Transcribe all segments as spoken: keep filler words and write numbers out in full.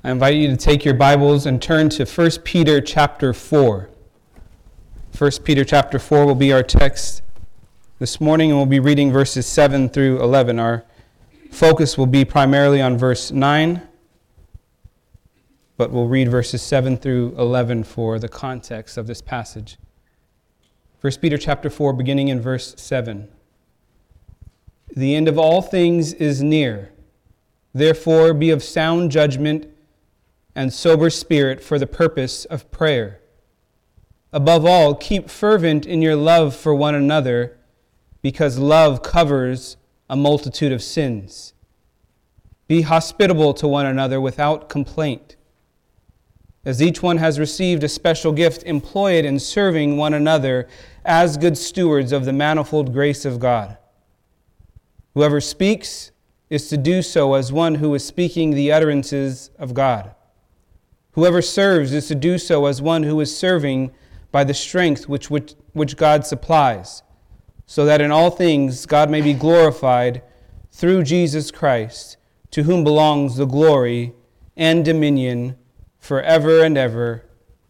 I invite you to take your Bibles and turn to First Peter chapter four. First Peter chapter four will be our text this morning, and we'll be reading verses seven through eleven. Our focus will be primarily on verse nine, but we'll read verses seven through eleven for the context of this passage. First Peter chapter four, beginning in verse seven. The end of all things is near. Therefore be of sound judgment and sober spirit for the purpose of prayer. Above all, keep fervent in your love for one another, because love covers a multitude of sins. Be hospitable to one another without complaint. As each one has received a special gift, employ it in serving one another as good stewards of the manifold grace of God. Whoever speaks is to do so as one who is speaking the utterances of God. Whoever serves is to do so as one who is serving by the strength which, which, which God supplies, so that in all things God may be glorified through Jesus Christ, to whom belongs the glory and dominion forever and ever.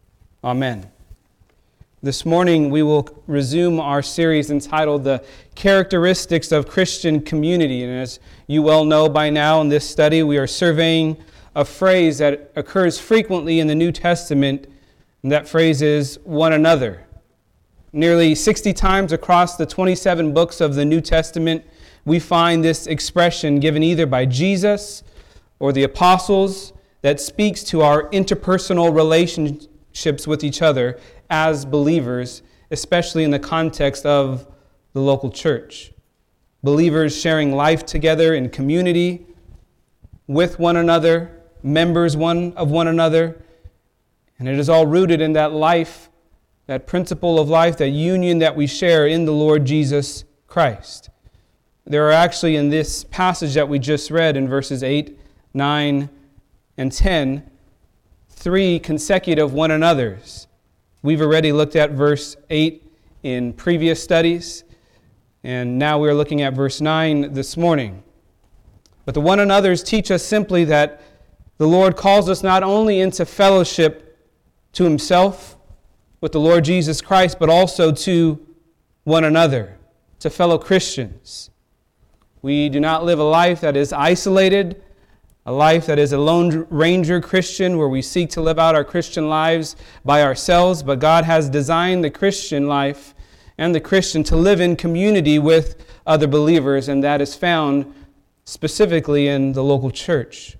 Amen. This morning we will resume our series entitled The Characteristics of Christian Community. And as you well know by now in this study, we are surveying a phrase that occurs frequently in the New Testament, and that phrase is one another. Nearly sixty times across the twenty-seven books of the New Testament, we find this expression given either by Jesus or the apostles that speaks to our interpersonal relationships with each other as believers, especially in the context of the local church. Believers sharing life together in community with one another, members one of one another, and it is all rooted in that life, that principle of life, that union that we share in the Lord Jesus Christ. There are actually in this passage that we just read in verses eight, nine, and ten, three consecutive one another's. We've already looked at verse eight in previous studies, and now we're looking at verse nine this morning. But the one another's teach us simply that the Lord calls us not only into fellowship to Himself with the Lord Jesus Christ, but also to one another, to fellow Christians. We do not live a life that is isolated, a life that is a lone ranger Christian where we seek to live out our Christian lives by ourselves, but God has designed the Christian life and the Christian to live in community with other believers, and that is found specifically in the local church.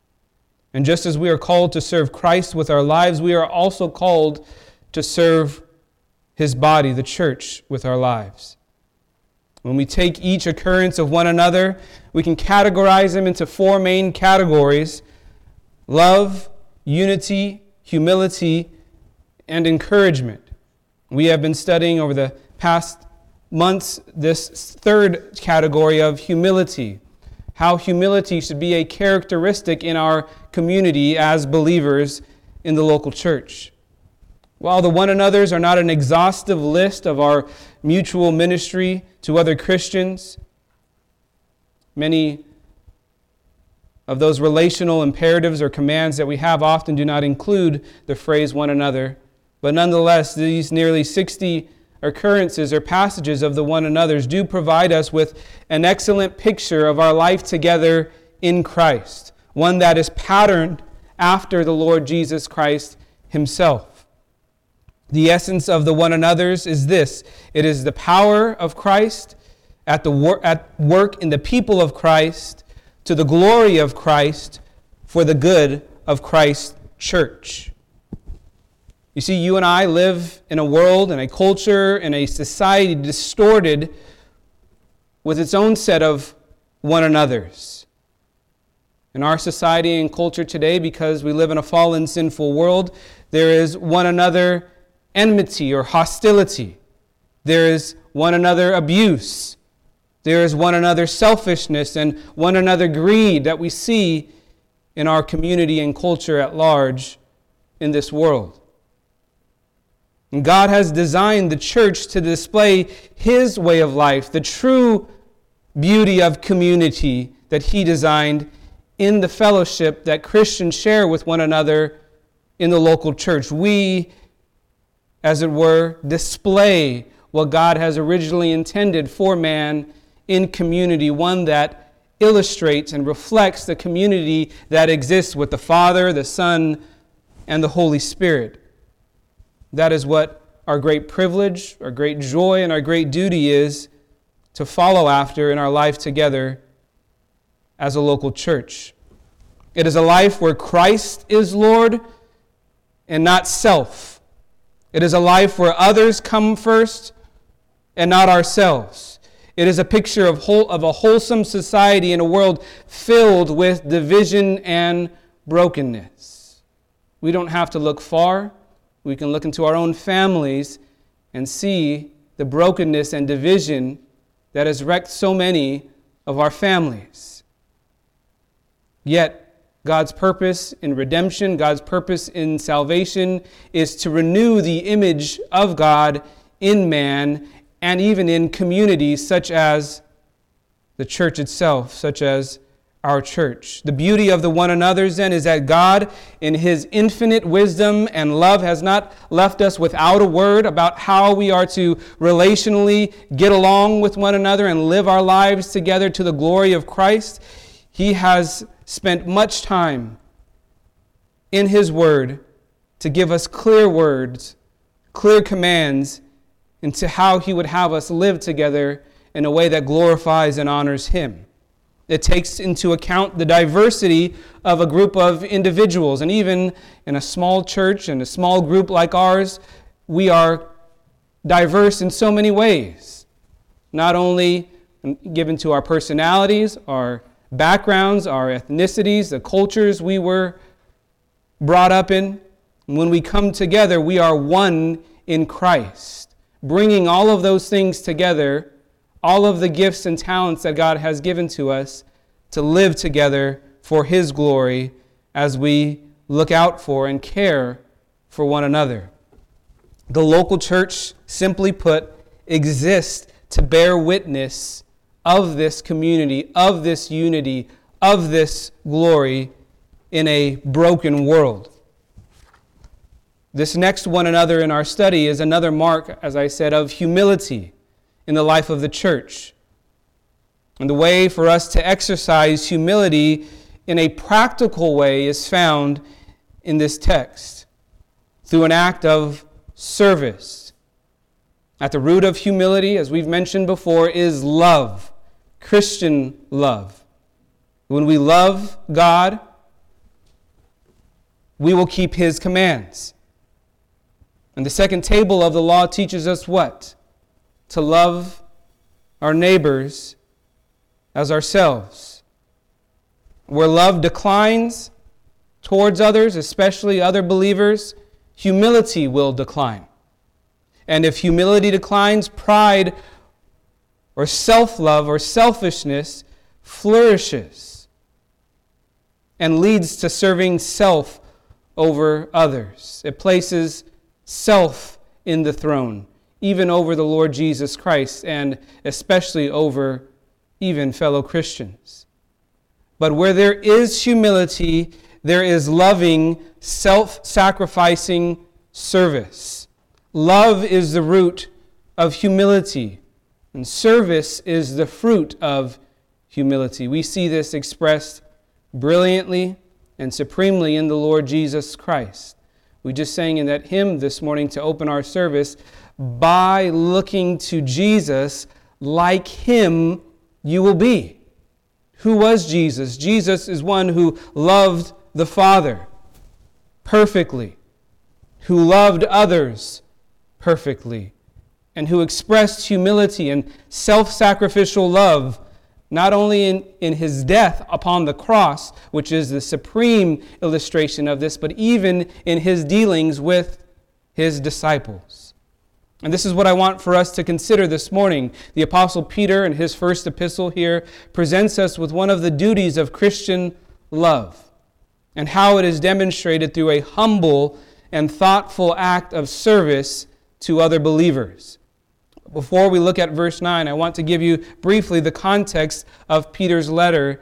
And just as we are called to serve Christ with our lives, we are also called to serve His body, the church, with our lives. When we take each occurrence of one another, we can categorize them into four main categories: love, unity, humility, and encouragement. We have been studying over the past months this third category of humility, how humility should be a characteristic in our community as believers in the local church. While the one another's are not an exhaustive list of our mutual ministry to other Christians, many of those relational imperatives or commands that we have often do not include the phrase one another. But nonetheless, these nearly sixty occurrences or passages of the one another's do provide us with an excellent picture of our life together in Christ, one that is patterned after the Lord Jesus Christ Himself. The essence of the one another's is this: it is the power of Christ at the wor- at work in the people of Christ to the glory of Christ for the good of Christ's church. You see, you and I live in a world, in a culture, in a society distorted with its own set of one another's. In our society and culture today, because we live in a fallen, sinful world, there is one another enmity or hostility. There is one another abuse. There is one another selfishness and one another greed that we see in our community and culture at large in this world. And God has designed the church to display His way of life, the true beauty of community that He designed in the fellowship that Christians share with one another in the local church. We, as it were, display what God has originally intended for man in community, one that illustrates and reflects the community that exists with the Father, the Son, and the Holy Spirit. That is what our great privilege, our great joy, and our great duty is to follow after in our life together as a local church. It is a life where Christ is Lord and not self. It is a life where others come first and not ourselves. It is a picture of, whole, of a wholesome society in a world filled with division and brokenness. We don't have to look far. We can look into our own families and see the brokenness and division that has wrecked so many of our families. Yet, God's purpose in redemption, God's purpose in salvation is to renew the image of God in man and even in communities such as the church itself, such as our church. The beauty of the one another's then is that God, in His infinite wisdom and love, has not left us without a word about how we are to relationally get along with one another and live our lives together to the glory of Christ. He has spent much time in His Word to give us clear words, clear commands into how He would have us live together in a way that glorifies and honors Him. It takes into account the diversity of a group of individuals. And even in a small church and a small group like ours, we are diverse in so many ways. Not only given to our personalities, our backgrounds, our ethnicities, the cultures we were brought up in. When we come together, we are one in Christ, bringing all of those things together, all of the gifts and talents that God has given to us to live together for His glory as we look out for and care for one another. The local church, simply put, exists to bear witness of this community, of this unity, of this glory in a broken world. This next one another in our study is another mark, as I said, of humility in the life of the church. And the way for us to exercise humility in a practical way is found in this text through an act of service. At the root of humility, as we've mentioned before, is love, Christian love. When we love God, we will keep His commands. And the second table of the law teaches us what? To love our neighbors as ourselves. Where love declines towards others, especially other believers, humility will decline. And if humility declines, pride or self-love or selfishness flourishes and leads to serving self over others. It places self in the throne, even over the Lord Jesus Christ, and especially over even fellow Christians. But where there is humility, there is loving, self-sacrificing service. Love is the root of humility, and service is the fruit of humility. We see this expressed brilliantly and supremely in the Lord Jesus Christ. We just sang in that hymn this morning to open our service, by looking to Jesus, like Him you will be. Who was Jesus? Jesus is one who loved the Father perfectly, who loved others perfectly, and who expressed humility and self-sacrificial love not only in, in His death upon the cross, which is the supreme illustration of this, but even in His dealings with His disciples. And this is what I want for us to consider this morning. The Apostle Peter, in his first epistle here, presents us with one of the duties of Christian love and how it is demonstrated through a humble and thoughtful act of service to other believers. Before we look at verse nine, I want to give you briefly the context of Peter's letter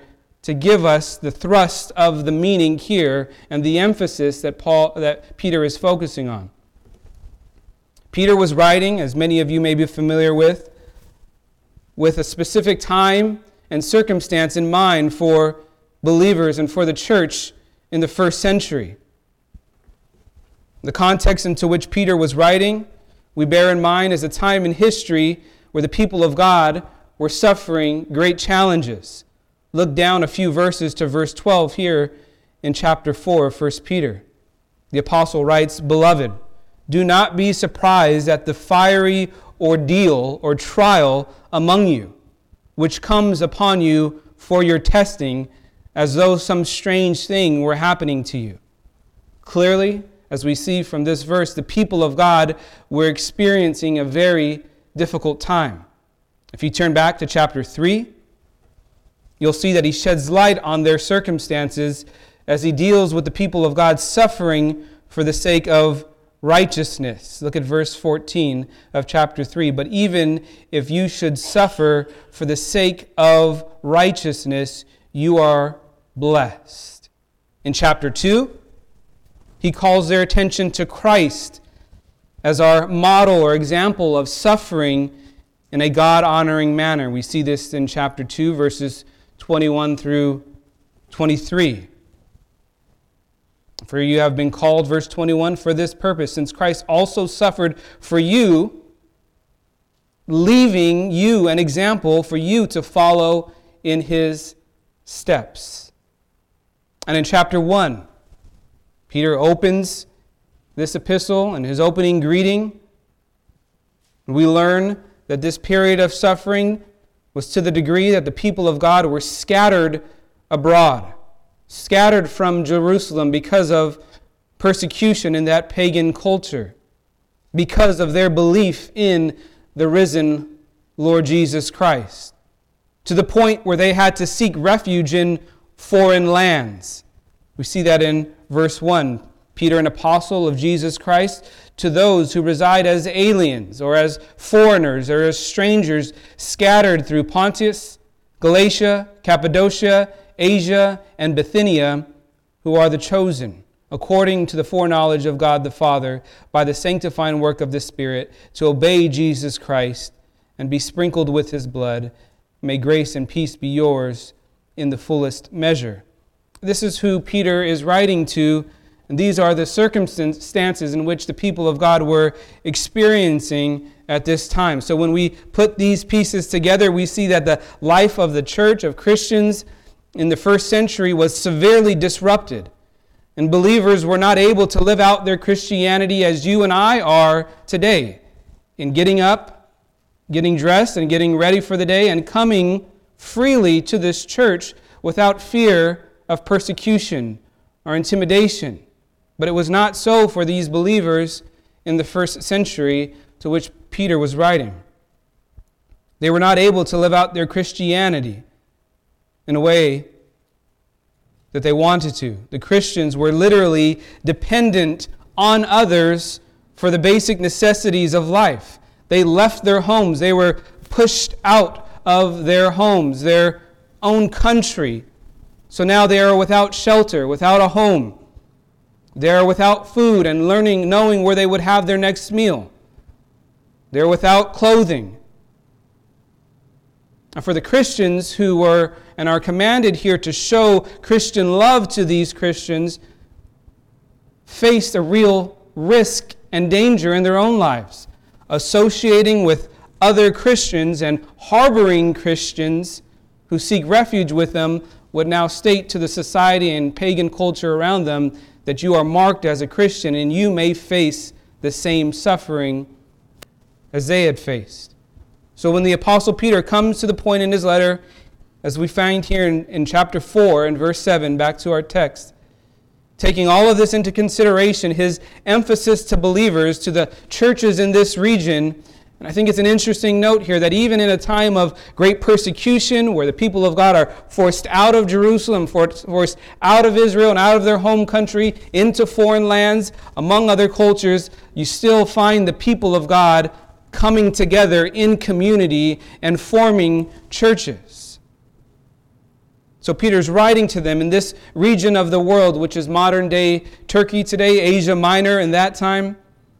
to give us the thrust of the meaning here and the emphasis that Paul, that Peter is focusing on. Peter was writing, as many of you may be familiar with, with a specific time and circumstance in mind for believers and for the church in the first century. The context into which Peter was writing, we bear in mind, is a time in history where the people of God were suffering great challenges. Look down a few verses to verse twelve here in chapter four of First Peter. The apostle writes, "Beloved, do not be surprised at the fiery ordeal or trial among you, which comes upon you for your testing, as though some strange thing were happening to you." Clearly, as we see from this verse, the people of God were experiencing a very difficult time. If you turn back to chapter three, you'll see that he sheds light on their circumstances as he deals with the people of God suffering for the sake of righteousness. Look at verse fourteen of chapter three. "But even if you should suffer for the sake of righteousness, you are blessed." In chapter two, he calls their attention to Christ as our model or example of suffering in a God-honoring manner. We see this in chapter two, verses twenty-one through twenty-three. "For you have been called," verse twenty-one, "for this purpose, since Christ also suffered for you, leaving you an example for you to follow in his steps." And in chapter one, Peter opens this epistle and his opening greeting. We learn that this period of suffering was to the degree that the people of God were scattered abroad, scattered from Jerusalem because of persecution in that pagan culture, because of their belief in the risen Lord Jesus Christ, to the point where they had to seek refuge in foreign lands. We see that in verse one. Peter, an apostle of Jesus Christ, to those who reside as aliens or as foreigners or as strangers scattered through Pontus, Galatia, Cappadocia, Asia, and Bithynia, who are the chosen, according to the foreknowledge of God the Father, by the sanctifying work of the Spirit, to obey Jesus Christ and be sprinkled with his blood. May grace and peace be yours in the fullest measure. This is who Peter is writing to, and these are the circumstances in which the people of God were experiencing at this time. So when we put these pieces together, we see that the life of the church, of Christians in the first century, was severely disrupted. And believers were not able to live out their Christianity as you and I are today, in getting up, getting dressed, and getting ready for the day, and coming freely to this church without fear of persecution or intimidation. But it was not so for these believers in the first century to which Peter was writing. They were not able to live out their Christianity in a way that they wanted to. The Christians were literally dependent on others for the basic necessities of life. They left their homes. They were pushed out of their homes, their own country. So now they are without shelter, without a home. They are without food and learning, knowing where they would have their next meal. They are without clothing. And for the Christians who were and are commanded here to show Christian love to these Christians, faced a real risk and danger in their own lives, associating with other Christians and harboring Christians who seek refuge with them would now state to the society and pagan culture around them that you are marked as a Christian and you may face the same suffering as they had faced. So when the Apostle Peter comes to the point in his letter, as we find here in, in chapter four and verse seven, back to our text, taking all of this into consideration, his emphasis to believers, to the churches in this region, and I think it's an interesting note here that even in a time of great persecution, where the people of God are forced out of Jerusalem, forced out of Israel and out of their home country into foreign lands, among other cultures, you still find the people of God coming together in community and forming churches. So Peter's writing to them in this region of the world, which is modern-day Turkey today, Asia Minor in that time.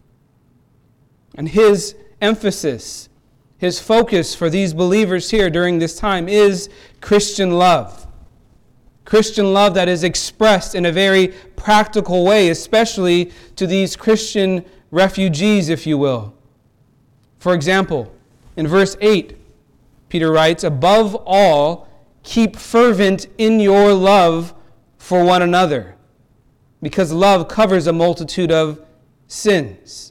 And his emphasis, his focus for these believers here during this time is Christian love. Christian love that is expressed in a very practical way, especially to these Christian refugees, if you will. For example, in verse eight, Peter writes, "Above all, keep fervent in your love for one another, because love covers a multitude of sins."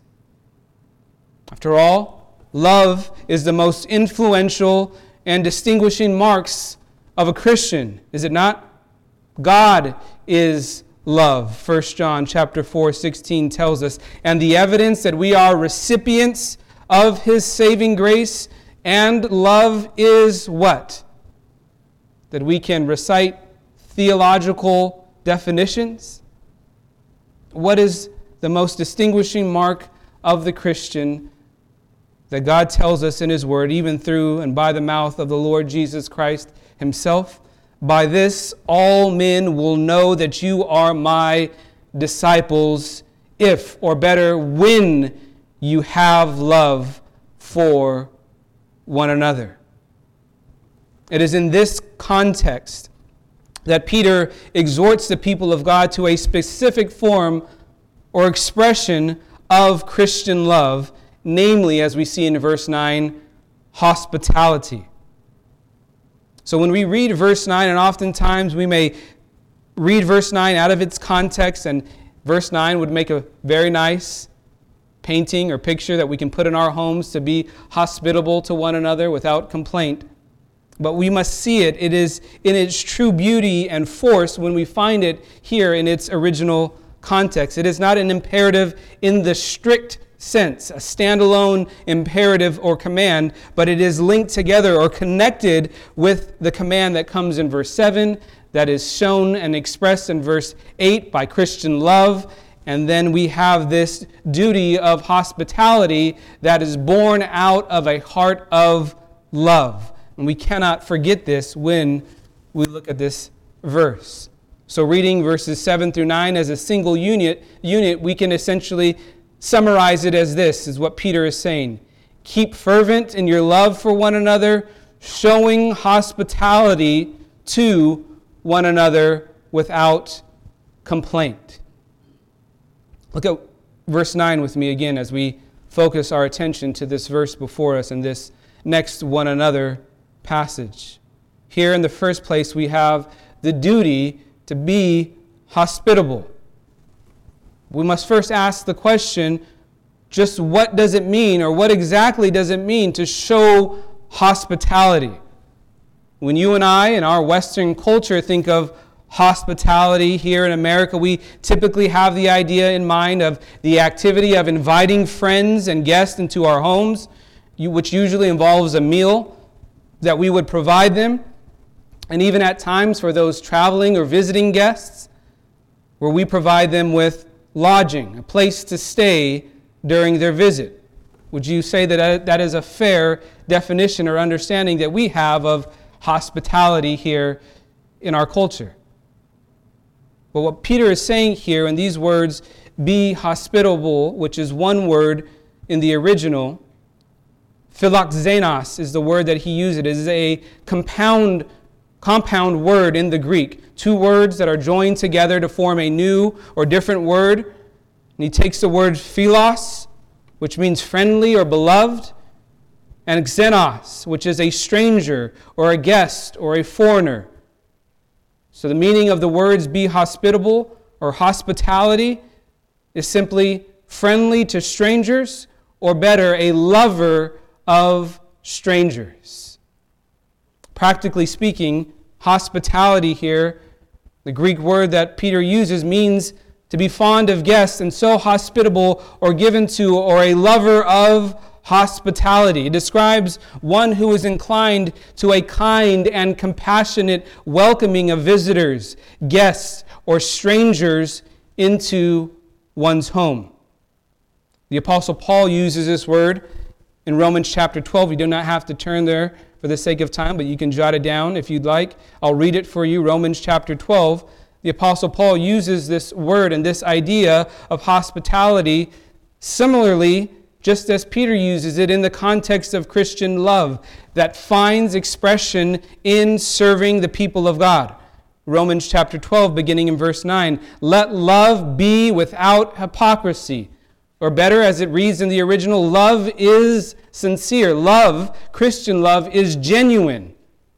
After all, love is the most influential and distinguishing marks of a Christian, is it not? God is love. First John chapter four, sixteen tells us, "And the evidence that we are recipients of his saving grace and love is" what? That we can recite theological definitions. What is the most distinguishing mark of the Christian that God tells us in his word, even through and by the mouth of the Lord Jesus Christ himself? "By this all men will know that you are my disciples, if," or better, when you have love for one another. It is in this context that Peter exhorts the people of God to a specific form or expression of Christian love, namely, as we see in verse nine, hospitality. So when we read verse nine, and oftentimes we may read verse nine out of its context, and verse nine would make a very nice painting or picture that we can put in our homes to be hospitable to one another without complaint. But we must see it. It is in its true beauty and force when we find it here in its original context. It is not an imperative in the strict sense, a standalone imperative or command, but it is linked together or connected with the command that comes in verse seven, that is shown and expressed in verse eight by Christian love. And then we have this duty of hospitality that is born out of a heart of love. And we cannot forget this when we look at this verse. So reading verses seven through nine as a single unit, unit, we can essentially summarize it as this, is what Peter is saying. Keep fervent in your love for one another, showing hospitality to one another without complaint. Look at verse nine with me again as we focus our attention to this verse before us in this next one another passage. Here in the first place we have the duty to be hospitable. We must first ask the question, just what does it mean, or what exactly does it mean to show hospitality? When you and I in our Western culture think of hospitality here in America, we typically have the idea in mind of the activity of inviting friends and guests into our homes, which usually involves a meal that we would provide them. And even at times for those traveling or visiting guests, where we provide them with lodging, a place to stay during their visit. Would you say that that is a fair definition or understanding that we have of hospitality here in our culture? But what Peter is saying here in these words, be hospitable, which is one word in the original, philoxenos is the word that he uses. It is a compound compound word in the Greek. Two words that are joined together to form a new or different word. And he takes the word philos, which means friendly or beloved, and xenos, which is a stranger or a guest or a foreigner. So the meaning of the words be hospitable or hospitality is simply friendly to strangers, or better, a lover of strangers. Practically speaking, hospitality here, the Greek word that Peter uses, means to be fond of guests and so hospitable or given to or a lover of hospitality. It describes one who is inclined to a kind and compassionate welcoming of visitors, guests, or strangers into one's home. The Apostle Paul uses this word in Romans chapter twelve. You do not have to turn there for for the sake of time, but you can jot it down if you'd like. I'll read it for you. Romans chapter twelve. The Apostle Paul uses this word and this idea of hospitality similarly, just as Peter uses it in the context of Christian love that finds expression in serving the people of God. Romans chapter twelve, beginning in verse nine. Let love be without hypocrisy. Or better, as it reads in the original, love is sincere. Love, Christian love, is genuine.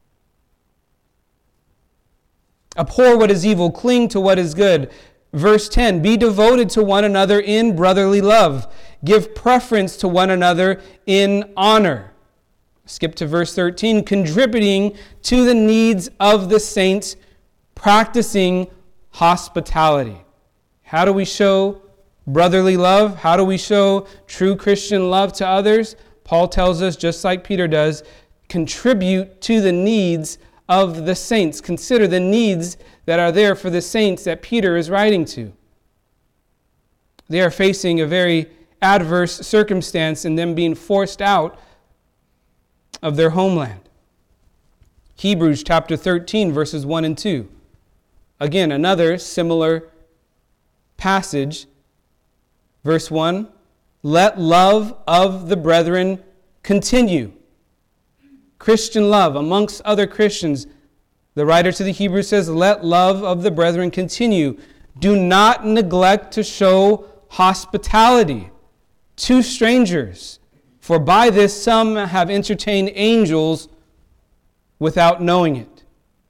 Abhor what is evil, cling to what is good. Verse ten, be devoted to one another in brotherly love. Give preference to one another in honor. Skip to verse thirteen, contributing to the needs of the saints, practicing hospitality. How do we show brotherly love? How do we show true Christian love to others? Paul tells us, just like Peter does, contribute to the needs of the saints. Consider the needs that are there for the saints that Peter is writing to. They are facing a very adverse circumstance in them being forced out of their homeland. Hebrews chapter thirteen, verses one and two. Again, another similar passage. Verse one, let love of the brethren continue. Christian love amongst other Christians. The writer to the Hebrews says, let love of the brethren continue. Do not neglect to show hospitality to strangers, for by this some have entertained angels without knowing it.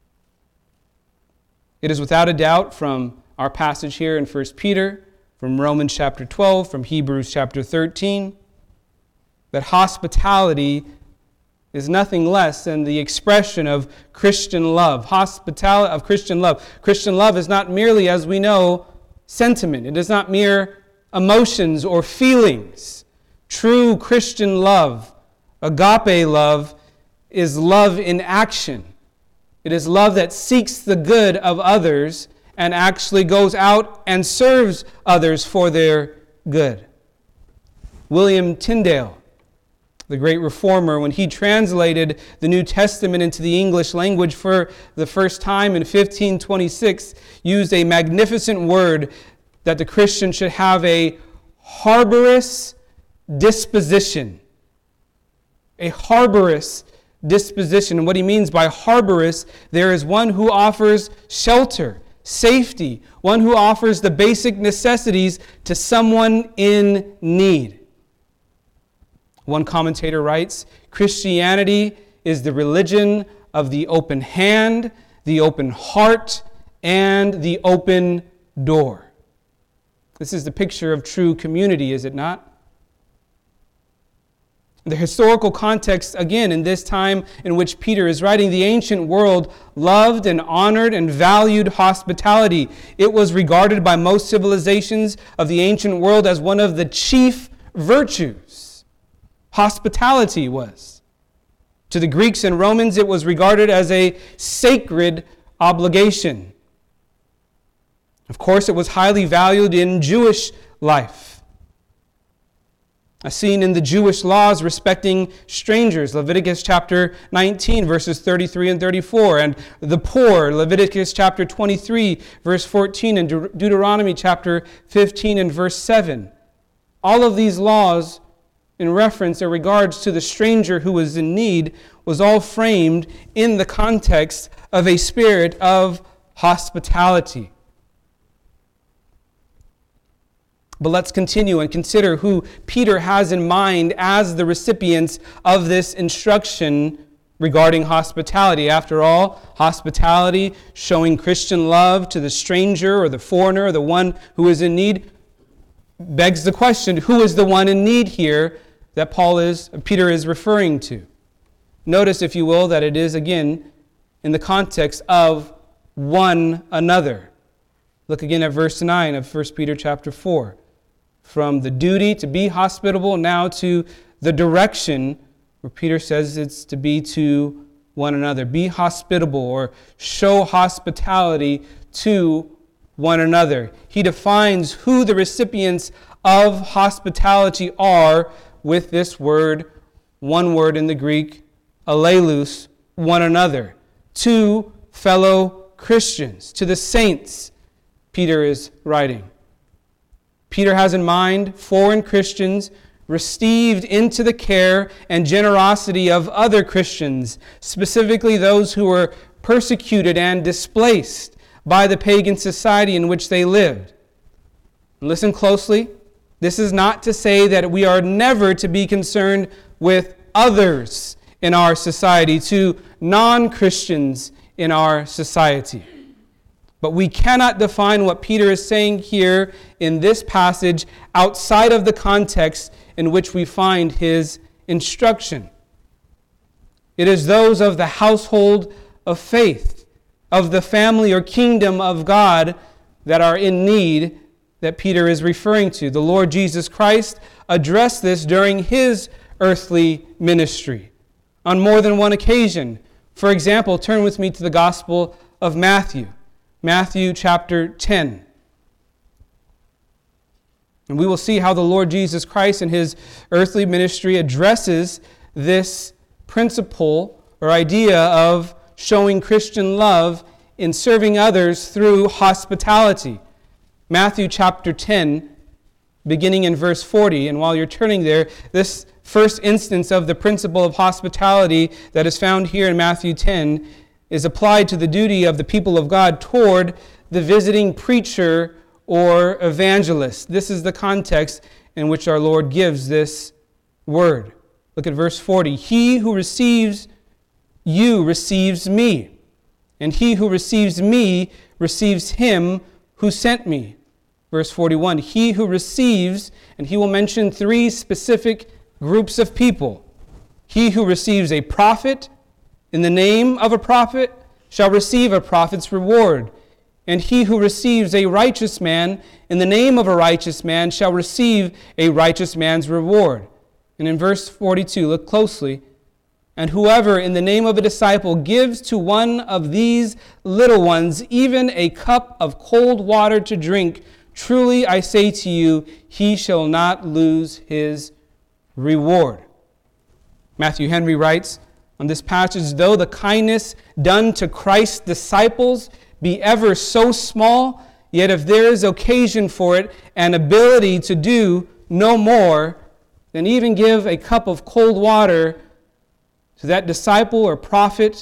It is without a doubt from our passage here in First Peter, from Romans chapter twelve, from Hebrews chapter thirteen, that hospitality is nothing less than the expression of Christian love. Hospitality of Christian love. Christian love is not merely, as we know, sentiment. It is not mere emotions or feelings. True Christian love, agape love, is love in action. It is love that seeks the good of others and actually goes out and serves others for their good. William Tyndale, the great reformer, when he translated the New Testament into the English language for the first time in fifteen twenty-six, used a magnificent word that the Christian should have a harborous disposition. A harborous disposition. And what he means by harborous, there is one who offers shelter, safety, one who offers the basic necessities to someone in need. One commentator writes, Christianity is the religion of the open hand, the open heart, and the open door. This is the picture of true community, is it not? The historical context, again, in this time in which Peter is writing, the ancient world loved and honored and valued hospitality. It was regarded by most civilizations of the ancient world as one of the chief virtues. Hospitality was. To the Greeks and Romans, it was regarded as a sacred obligation. Of course, it was highly valued in Jewish life. As seen in the Jewish laws respecting strangers, Leviticus chapter nineteen, verses thirty-three and thirty-four, and the poor, Leviticus chapter twenty-three, verse fourteen, and De- Deuteronomy chapter fifteen and verse seven. All of these laws, in reference or regards to the stranger who was in need, was all framed in the context of a spirit of hospitality. But let's continue and consider who Peter has in mind as the recipients of this instruction regarding hospitality. After all, hospitality, showing Christian love to the stranger or the foreigner or the one who is in need, begs the question, who is the one in need here that Paul is, Peter is referring to? Notice, if you will, that it is again in the context of one another. Look again at verse nine of First Peter chapter four. From the duty to be hospitable now to the direction where Peter says it's to be to one another. Be hospitable or show hospitality to one another. He defines who the recipients of hospitality are with this word, one word in the Greek, allelus, one another, to fellow Christians, to the saints, Peter is writing. Peter has in mind foreign Christians received into the care and generosity of other Christians, specifically those who were persecuted and displaced by the pagan society in which they lived. Listen closely. This is not to say that we are never to be concerned with others in our society, to non-Christians in our society. But we cannot define what Peter is saying here in this passage outside of the context in which we find his instruction. It is those of the household of faith, of the family or kingdom of God that are in need that Peter is referring to. The Lord Jesus Christ addressed this during his earthly ministry on more than one occasion. For example, turn with me to the Gospel of Matthew, Matthew chapter ten. And we will see how the Lord Jesus Christ in his earthly ministry addresses this principle or idea of showing Christian love in serving others through hospitality. Matthew chapter ten, beginning in verse forty. And while you're turning there, this first instance of the principle of hospitality that is found here in Matthew ten is applied to the duty of the people of God toward the visiting preacher or evangelist. This is the context in which our Lord gives this word. Look at verse forty. He who receives you receives me, and he who receives me receives him who sent me. Verse forty-one. He who receives, and he will mention three specific groups of people. He who receives a prophet in the name of a prophet shall receive a prophet's reward. And he who receives a righteous man in the name of a righteous man shall receive a righteous man's reward. And in verse forty-two, look closely. And whoever in the name of a disciple gives to one of these little ones even a cup of cold water to drink, truly I say to you, he shall not lose his reward. Matthew Henry writes on this passage, though the kindness done to Christ's disciples be ever so small, yet if there is occasion for it and ability to do no more than even give a cup of cold water to that disciple or prophet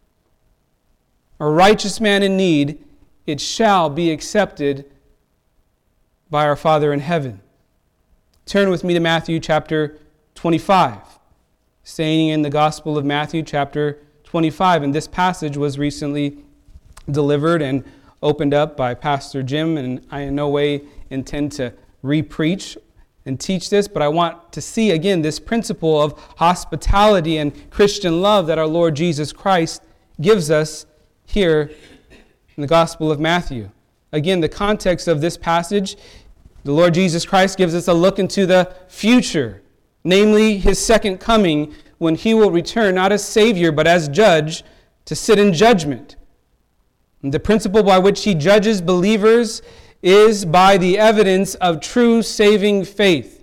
or righteous man in need, it shall be accepted by our Father in heaven. Turn with me to Matthew chapter twenty-five, staying in the Gospel of Matthew chapter twenty-five. And this passage was recently delivered and opened up by Pastor Jim, and I in no way intend to re-preach and teach this, but I want to see again this principle of hospitality and Christian love that our Lord Jesus Christ gives us here in the Gospel of Matthew. Again, the context of this passage, the Lord Jesus Christ gives us a look into the future, namely his second coming, when he will return not as Savior but as judge to sit in judgment. And the principle by which he judges believers is by the evidence of true saving faith.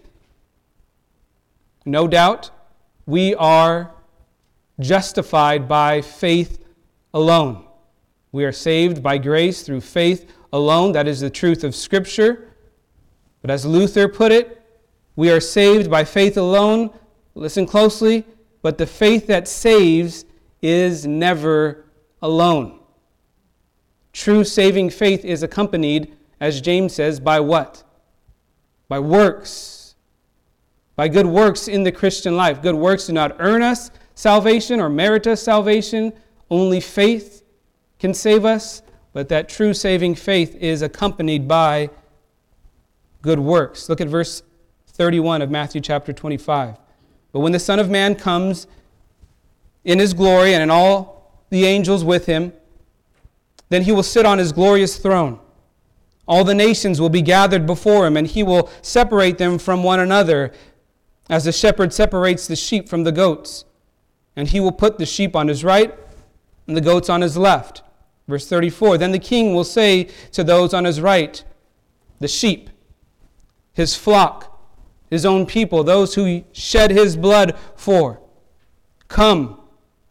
No doubt, we are justified by faith alone. We are saved by grace through faith alone. That is the truth of Scripture. But as Luther put it, we are saved by faith alone. Listen closely. But the faith that saves is never alone. True saving faith is accompanied, as James says, by what? By works. By good works in the Christian life. Good works do not earn us salvation or merit us salvation. Only faith can save us. But that true saving faith is accompanied by good works. Look at verse thirty-one of Matthew chapter twenty-five. But when the Son of Man comes in his glory and in all the angels with him, then he will sit on his glorious throne. All the nations will be gathered before him, and he will separate them from one another, as the shepherd separates the sheep from the goats. And he will put the sheep on his right and the goats on his left. Verse thirty-four, then the king will say to those on his right, the sheep, his flock, his own people, those who he shed his blood for, come,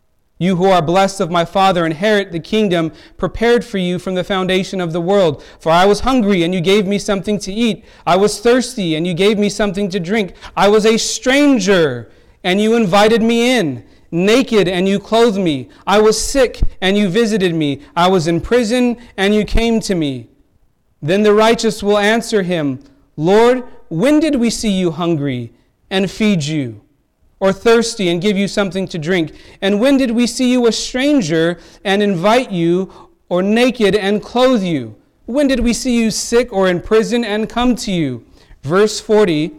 You who are blessed of my Father, inherit the kingdom prepared for you from the foundation of the world. For I was hungry, and you gave me something to eat. I was thirsty, and you gave me something to drink. I was a stranger, and you invited me in. Naked, and you clothed me. I was sick, and you visited me. I was in prison, and you came to me. Then the righteous will answer him, Lord, when did we see you hungry and feed you, or thirsty and give you something to drink? And when did we see you a stranger and invite you, or naked and clothe you? When did we see you sick or in prison and come to you? Verse forty,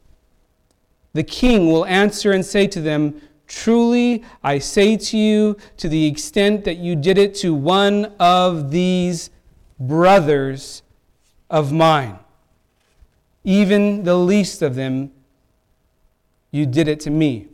the king will answer and say to them, truly I say to you, to the extent that you did it to one of these brothers of mine, even the least of them, you did it to me.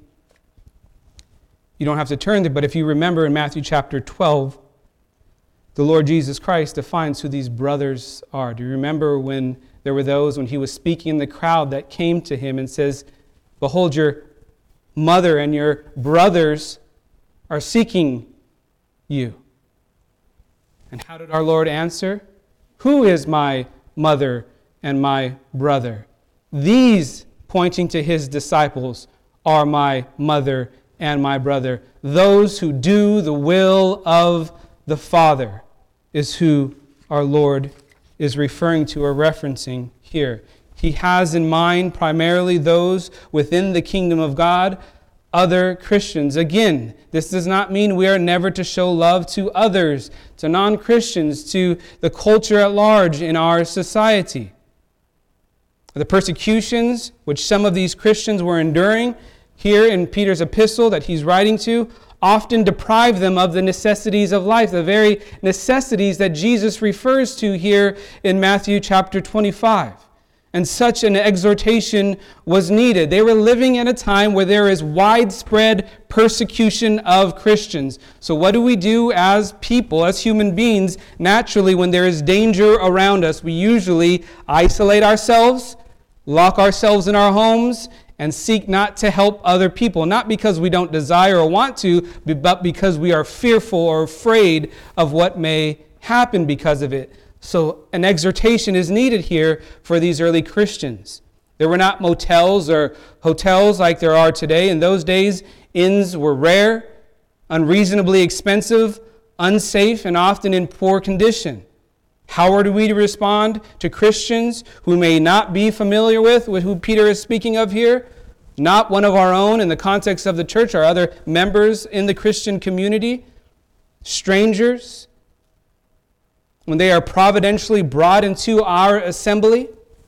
You don't have to turn there, but if you remember in Matthew chapter twelve, the Lord Jesus Christ defines who these brothers are. Do you remember when there were those, when he was speaking in the crowd, that came to him and says, behold, your mother and your brothers are seeking you. And how did our Lord answer? Who is my mother and my brother? These, pointing to his disciples, are my mother and my brother. Those who do the will of the Father is who our Lord is referring to or referencing here. He has in mind primarily those within the kingdom of God, other Christians. Again, this does not mean we are never to show love to others, to non-Christians, to the culture at large in our society. The persecutions which some of these Christians were enduring here in Peter's epistle that he's writing to often deprive them of the necessities of life, the very necessities that Jesus refers to here in Matthew chapter twenty-five. And such an exhortation was needed. They were living at a time where there is widespread persecution of Christians. So what do we do as people, as human beings? Naturally, when there is danger around us, we usually isolate ourselves, lock ourselves in our homes, and seek not to help other people. Not because we don't desire or want to, but because we are fearful or afraid of what may happen because of it. So an exhortation is needed here for these early Christians. There were not motels or hotels like there are today. In those days, inns were rare, unreasonably expensive, unsafe, and often in poor condition. How are we to respond to Christians who may not be familiar with, with who Peter is speaking of here? Not one of our own in the context of the church, or other members in the Christian community, strangers, when they are providentially brought into our assembly?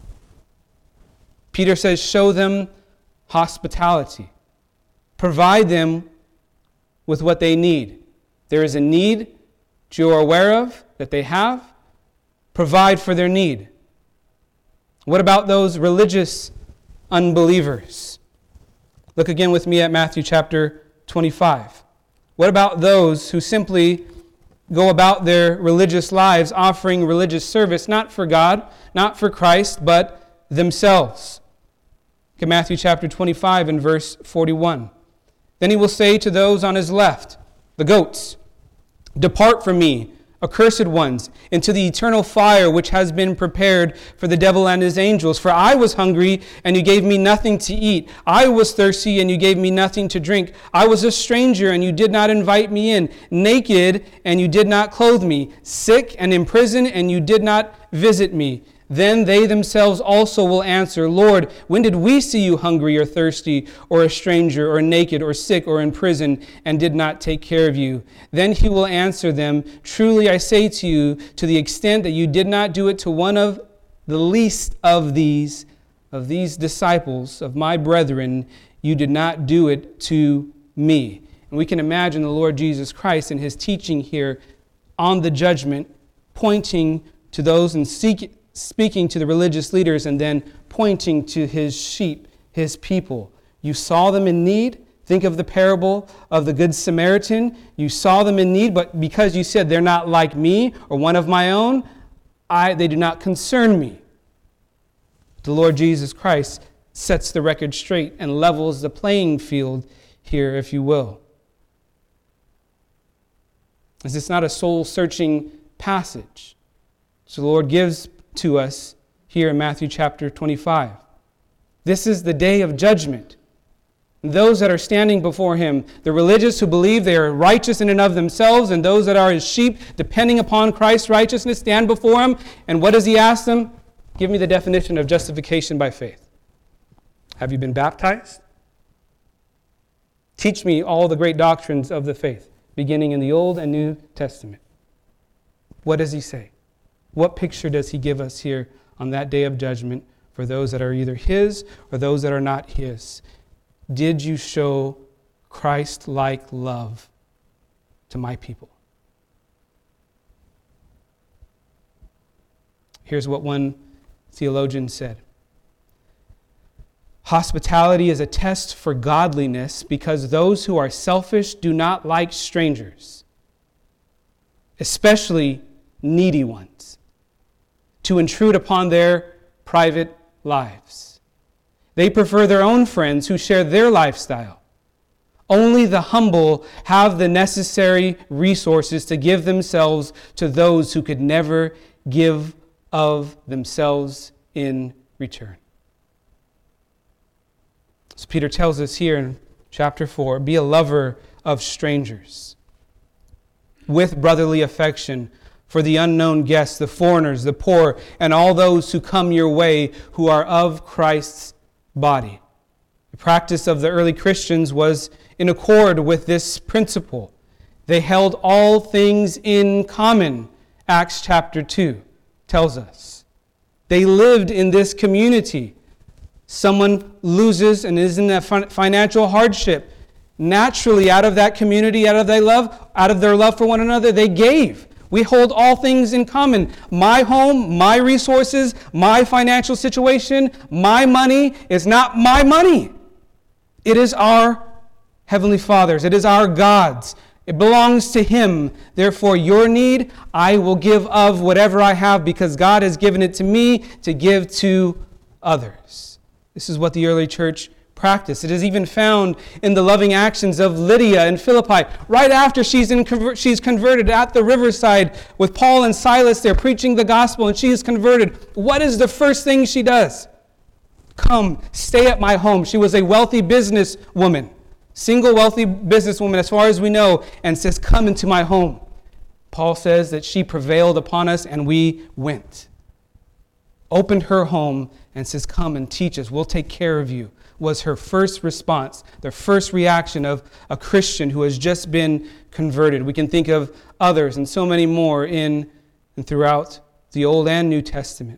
Peter says, show them hospitality. Provide them with what they need. There is a need that you are aware of, that they have. Provide for their need. What about those religious unbelievers? Look again with me at Matthew chapter twenty-five. What about those who simply go about their religious lives offering religious service, not for God, not for Christ, but themselves? Look at Matthew chapter twenty-five and verse forty-one. Then he will say to those on his left, the goats, depart from me, accursed ones, into the eternal fire which has been prepared for the devil and his angels. For I was hungry, and you gave me nothing to eat. I was thirsty, and you gave me nothing to drink. I was a stranger, and you did not invite me in. Naked, and you did not clothe me. Sick and in prison, and you did not visit me. Then they themselves also will answer, Lord, when did we see you hungry or thirsty, or a stranger, or naked, or sick, or in prison, and did not take care of you? Then he will answer them, truly I say to you, to the extent that you did not do it to one of the least of these, of these disciples, of my brethren, you did not do it to me. And we can imagine the Lord Jesus Christ in his teaching here on the judgment, pointing to those and seeking, speaking to the religious leaders, and then pointing to his sheep, his people. You saw them in need. Think of the parable of the Good Samaritan. You saw them in need, but because you said they're not like me or one of my own, I, they do not concern me. The Lord Jesus Christ sets the record straight and levels the playing field here, if you will. Is this not a soul-searching passage? So the Lord gives to us here in Matthew chapter twenty-five. This is the day of judgment. Those that are standing before him, the religious who believe they are righteous in and of themselves, and those that are his sheep, depending upon Christ's righteousness, stand before him. And what does he ask them? Give me the definition of justification by faith. Have you been baptized? Teach me all the great doctrines of the faith, beginning in the Old and New Testament. What does he say? What picture does he give us here on that day of judgment for those that are either his or those that are not his? Did you show Christ-like love to my people? Here's what one theologian said. Hospitality is a test for godliness because those who are selfish do not like strangers, especially needy ones, to intrude upon their private lives. They prefer their own friends who share their lifestyle. Only the humble have the necessary resources to give themselves to those who could never give of themselves in return. So Peter tells us here in chapter four, be a lover of strangers with brotherly affection for the unknown guests, the foreigners, the poor, and all those who come your way who are of Christ's body. The practice of the early Christians was in accord with this principle. They held all things in common, Acts chapter two tells us. They lived in this community. Someone loses and is in a financial hardship. Naturally, out of that community, out of their love, out of their love for one another, they gave. We hold all things in common. My home, my resources, my financial situation, my money is not my money. It is our Heavenly Father's. It is our God's. It belongs to Him. Therefore, your need, I will give of whatever I have because God has given it to me to give to others. This is what the early church practiced. It is even found in the loving actions of Lydia in Philippi. Right after she's, in, she's converted at the riverside with Paul and Silas there preaching the gospel and she is converted. What is the first thing she does? Come, stay at my home. She was a wealthy businesswoman, single wealthy businesswoman as far as we know, and says, come into my home. Paul says that she prevailed upon us and we went. Opened her home and says, come and teach us. We'll take care of you, was her first response, the first reaction of a Christian who has just been converted. We can think of others and so many more in and throughout the Old and New Testament.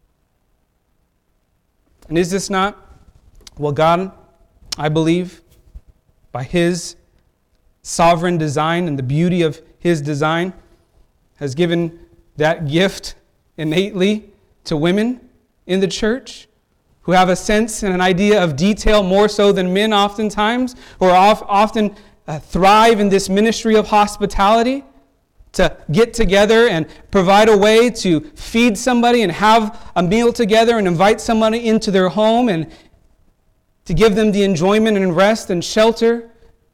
And is this not what God, I believe, by His sovereign design and the beauty of His design, has given that gift innately to women in the church who have a sense and an idea of detail more so than men oftentimes, who are off, often uh, thrive in this ministry of hospitality, to get together and provide a way to feed somebody and have a meal together and invite somebody into their home and to give them the enjoyment and rest and shelter.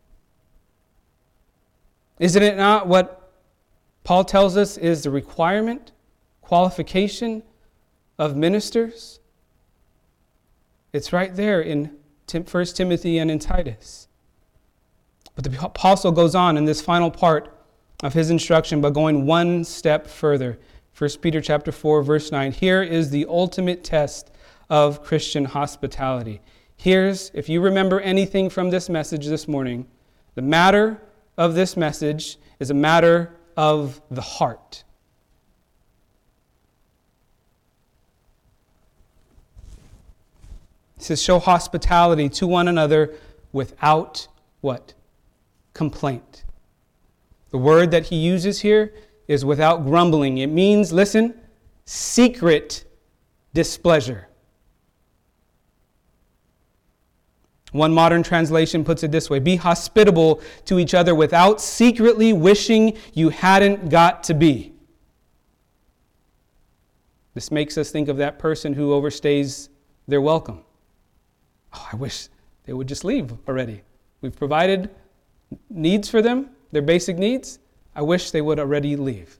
Isn't it not what Paul tells us is the requirement, qualification of ministers? It's right there in First Timothy and in Titus. But the apostle goes on in this final part of his instruction by going one step further. First Peter chapter four, verse nine. Here is the ultimate test of Christian hospitality. Here's, if you remember anything from this message this morning, the matter of this message is a matter of the heart. It says, show hospitality to one another without what? Complaint. The word that he uses here is without grumbling. It means, listen, secret displeasure. One modern translation puts it this way: be hospitable to each other without secretly wishing you hadn't got to be. This makes us think of that person who overstays their welcome. Oh, I wish they would just leave already. We've provided needs for them, their basic needs. I wish they would already leave.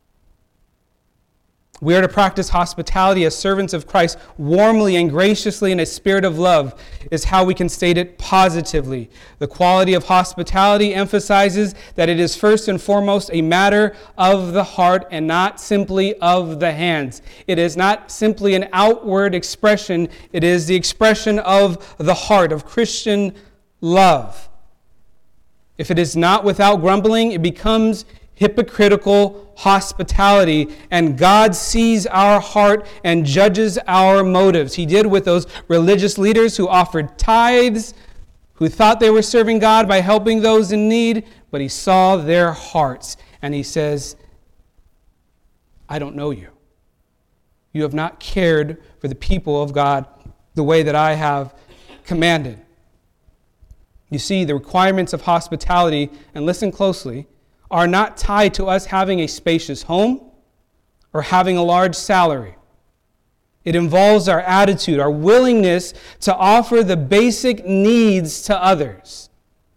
We are to practice hospitality as servants of Christ warmly and graciously in a spirit of love is how we can state it positively. The quality of hospitality emphasizes that it is first and foremost a matter of the heart and not simply of the hands. It is not simply an outward expression. It is the expression of the heart, of Christian love. If it is not without grumbling, it becomes hypocritical hospitality, and God sees our heart and judges our motives. He did with those religious leaders who offered tithes, who thought they were serving God by helping those in need, but he saw their hearts, and he says, I don't know you. You have not cared for the people of God the way that I have commanded. You see, the requirements of hospitality, and listen closely, are not tied to us having a spacious home or having a large salary. It involves our attitude, our willingness to offer the basic needs to others.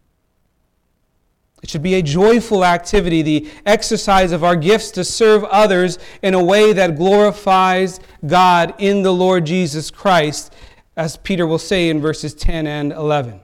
It should be a joyful activity, the exercise of our gifts to serve others in a way that glorifies God in the Lord Jesus Christ, as Peter will say in verses ten and eleven.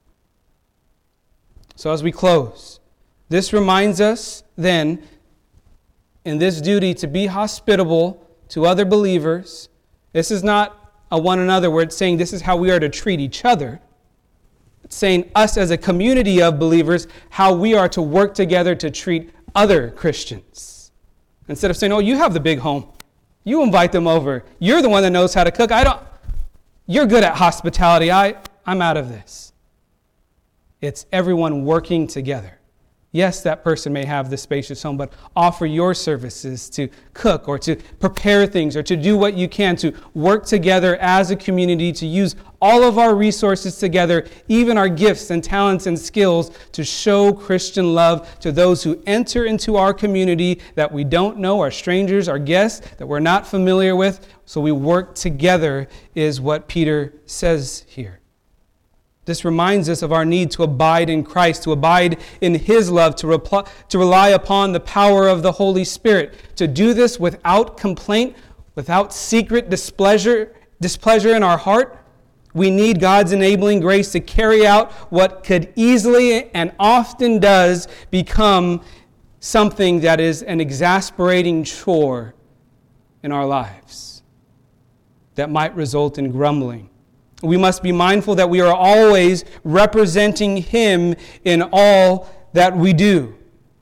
So as we close, this reminds us then in this duty to be hospitable to other believers. This is not a one another where it's saying this is how we are to treat each other. It's saying us as a community of believers, how we are to work together to treat other Christians. Instead of saying, oh, you have the big home. You invite them over. You're the one that knows how to cook. I don't. You're good at hospitality. I, I'm out of this. It's everyone working together. Yes, that person may have the spacious home, but offer your services to cook or to prepare things or to do what you can to work together as a community, to use all of our resources together, even our gifts and talents and skills, to show Christian love to those who enter into our community that we don't know, are strangers, are guests that we're not familiar with. So we work together is what Peter says here. This reminds us of our need to abide in Christ, to abide in His love, to, reply, to rely upon the power of the Holy Spirit, to do this without complaint, without secret displeasure, displeasure in our heart. We need God's enabling grace to carry out what could easily and often does become something that is an exasperating chore in our lives that might result in grumbling. We must be mindful that we are always representing Him in all that we do.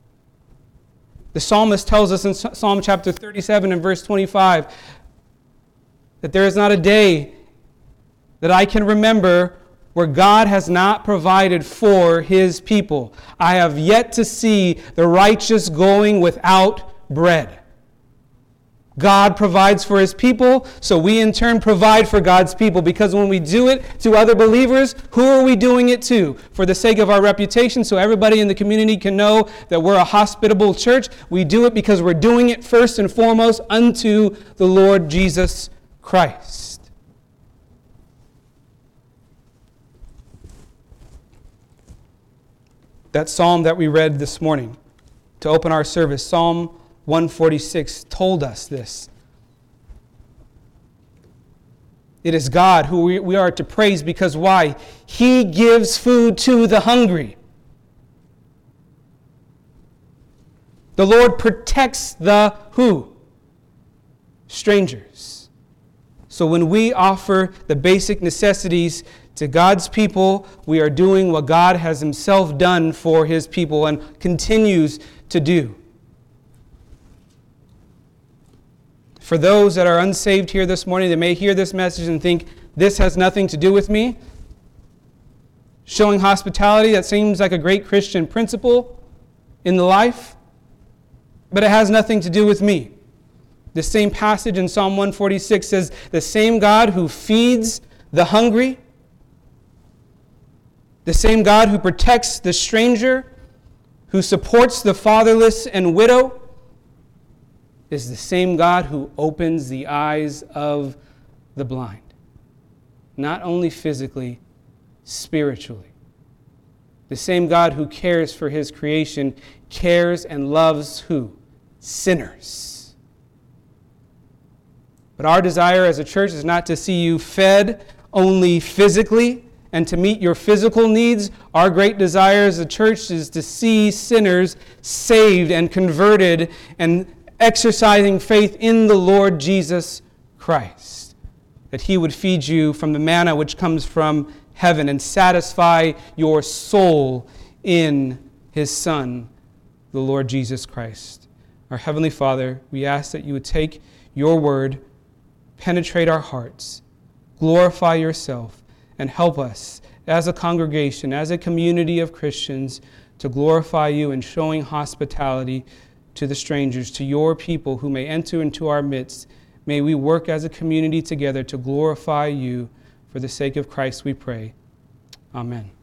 The psalmist tells us in Psalm chapter thirty-seven and verse twenty-five that there is not a day that I can remember where God has not provided for His people. I have yet to see the righteous going without bread. God provides for His people, so we in turn provide for God's people, because when we do it to other believers, who are we doing it to? For the sake of our reputation, so everybody in the community can know that we're a hospitable church. We do it because we're doing it first and foremost unto the Lord Jesus Christ. That psalm that we read this morning to open our service, Psalm one forty-six, told us this. It is God who we, we are to praise, because why? He gives food to the hungry. The Lord protects the who? Strangers. So when we offer the basic necessities to God's people, we are doing what God has Himself done for His people and continues to do. For those that are unsaved here this morning, they may hear this message and think, this has nothing to do with me. Showing hospitality, that seems like a great Christian principle in the life, but it has nothing to do with me. The same passage in Psalm one forty-six says, the same God who feeds the hungry, the same God who protects the stranger, who supports the fatherless and widow, is the same God who opens the eyes of the blind. Not only physically, spiritually. The same God who cares for His creation cares and loves who? Sinners. But our desire as a church is not to see you fed only physically and to meet your physical needs. Our great desire as a church is to see sinners saved and converted and exercising faith in the Lord Jesus Christ. That he would feed you from the manna which comes from heaven and satisfy your soul in his Son, the Lord Jesus Christ. Our Heavenly Father, we ask that you would take your word, penetrate our hearts, glorify yourself, and help us as a congregation, as a community of Christians, to glorify you in showing hospitality to the strangers, to your people who may enter into our midst. May we work as a community together to glorify you. For the sake of Christ we pray. Amen.